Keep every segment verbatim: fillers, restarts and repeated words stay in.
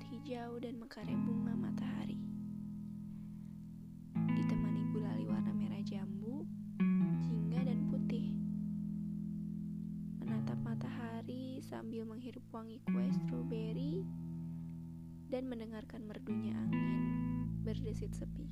rumput hijau dan mekarnya bunga matahari. Ditemani gulali warna merah jambu, jingga dan putih. Menatap matahari sambil menghirup wangi kue stroberi dan mendengarkan merdunya angin berdesit sepi.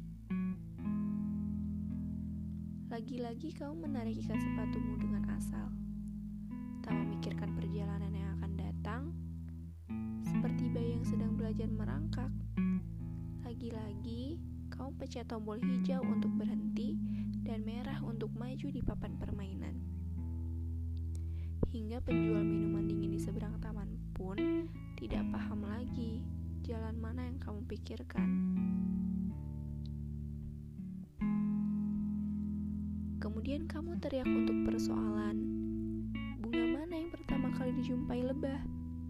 Lagi-lagi kau menarik ikat sepatumu dengan asal, tak memikirkan perjalanan yang akan datang. Seperti bayi yang sedang belajar merangkak, lagi-lagi kau pencet tombol hijau untuk berhenti dan merah untuk maju di papan permainan. Hingga penjual minuman dingin di seberang taman pun tidak paham lagi jalan mana yang kamu pikirkan. Kemudian kamu teriak untuk persoalan, bunga mana yang pertama kali dijumpai lebah?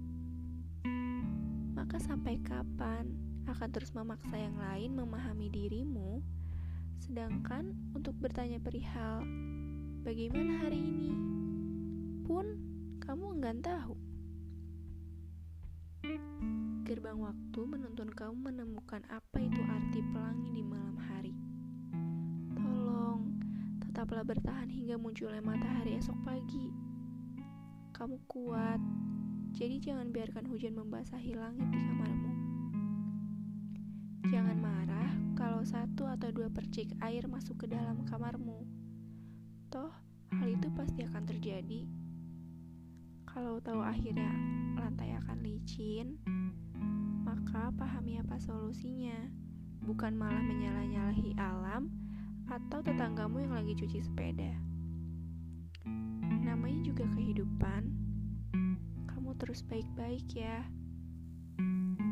Maka sampai kapan akan terus memaksa yang lain memahami dirimu, sedangkan untuk bertanya perihal bagaimana hari ini pun kamu enggan tahu. Gerbang waktu menuntun kamu menemukan apa itu arti pelangi di malam hari. Tolong, tetaplah bertahan hingga munculnya matahari esok pagi. Kamu kuat, jadi jangan biarkan hujan membasahi langit di kamarmu. Jangan marah kalau satu atau dua percik air masuk ke dalam kamarmu. Toh, hal itu pasti akan terjadi. Kalau tahu akhirnya lantai akan licin, maka pahami apa solusinya. Bukan malah menyalah-nyalahi alam atau tetanggamu yang lagi cuci sepeda. Namanya juga kehidupan. Kamu terus baik-baik ya.